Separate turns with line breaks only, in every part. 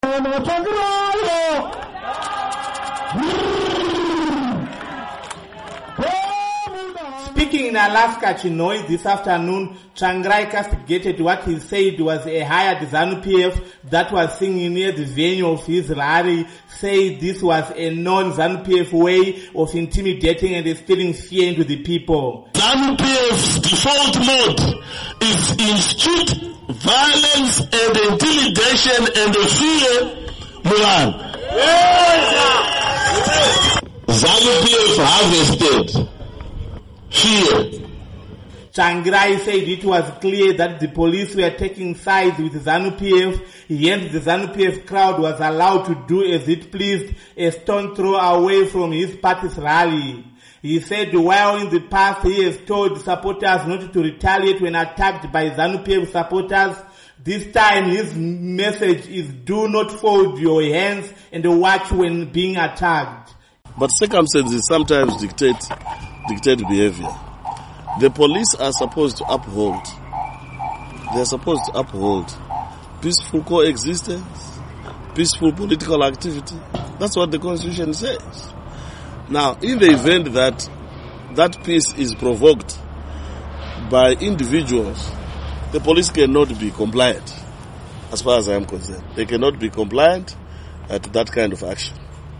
Speaking in Alaska, Chinhoyi this afternoon, Tsvangirai castigated what he said was a hired ZANU-PF that was singing near the venue of his rally, said this was a non-ZANU-PF way of intimidating and instilling fear into the people.
ZANU-PF's default mode is instit violence and intimidation and fear, Mulan. ZANU-PF harvested fear.
Tsvangirai said it was clear that the police were taking sides with ZANU-PF, yet the ZANU-PF crowd was allowed to do as it pleased, a stone throw away from his party's rally. He said while in the past he has told supporters not to retaliate when attacked by ZANU-PF supporters, this time his message is do not fold your hands and watch when being attacked.
But circumstances sometimes dictate behavior. The police are supposed to uphold. They are supposed to uphold peaceful coexistence, peaceful political activity. That's what the Constitution says. Now, in the event that that peace is provoked by individuals, the police cannot be compliant, as far as I am concerned. They cannot be compliant to that kind of action.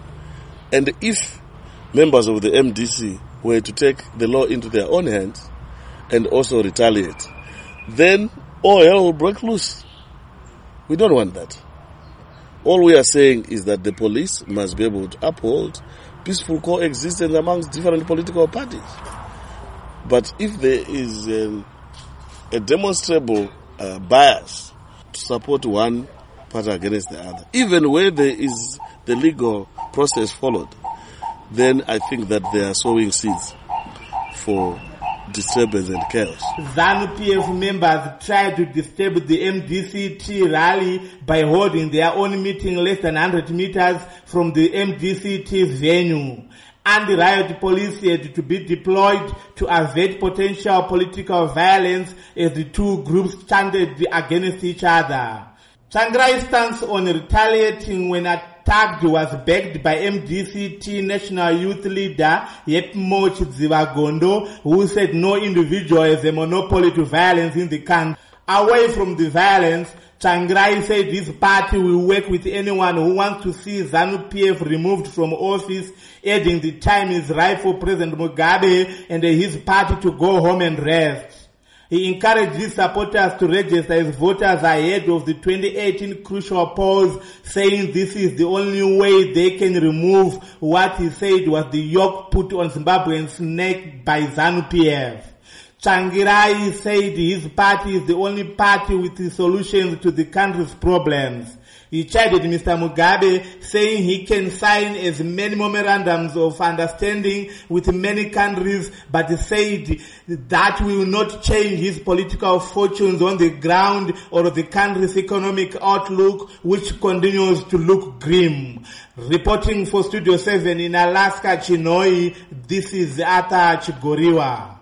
And if members of the MDC were to take the law into their own hands and also retaliate, then all hell will break loose. We don't want that. All we are saying is that the police must be able to uphold peaceful coexistence amongst different political parties. But if there is a demonstrable bias to support one party against the other, even where there is the legal process followed, then I think that they are sowing seeds for disturbance and chaos.
ZANU-PF members tried to disturb the MDC-T rally by holding their own meeting less than 100 meters from the MDC-T venue. Anti-riot police had to be deployed to avert potential political violence as the two groups chanted against each other. Tsvangirai's stance on retaliating when attacked was backed by MDC-T National Youth Leader Yepmo Chidzivagondo, who said no individual has a monopoly to violence in the country. Away from the violence, Tsvangirai said his party will work with anyone who wants to see ZANU-PF removed from office, adding the time is right for President Mugabe and his party to go home and rest. He encouraged his supporters to register as voters ahead of the 2018 crucial polls, saying this is the only way they can remove what he said was the yoke put on Zimbabweans' neck by ZANU-PF. Tsvangirai said his party is the only party with the solutions to the country's problems. He chided Mr. Mugabe, saying he can sign as many memorandums of understanding with many countries, but he said that will not change his political fortunes on the ground or the country's economic outlook, which continues to look grim. Reporting for Studio 7 in Alaska, Chinhoyi, this is Arthur Chigoriwa.